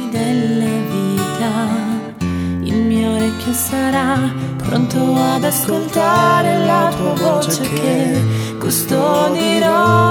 della vita, il mio orecchio sarà pronto ad ascoltare la tua voce che custodirò.